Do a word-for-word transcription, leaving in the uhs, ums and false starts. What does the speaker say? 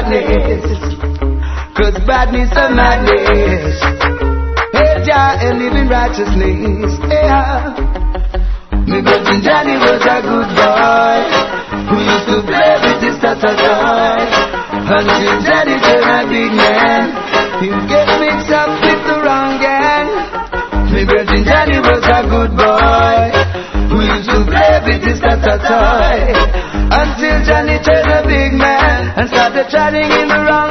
badness, cause badness and madness. Hey, Jah, and living righteousness. Yeah. Me cousin Johnny was a good boy who used to play with his tata toy. Until Johnny turned a big man, he get mixed up with the wrong gang. Me cousin Johnny was a good boy who used to play with his tata toy. Until Johnny turned a big man and started chatting in the wrong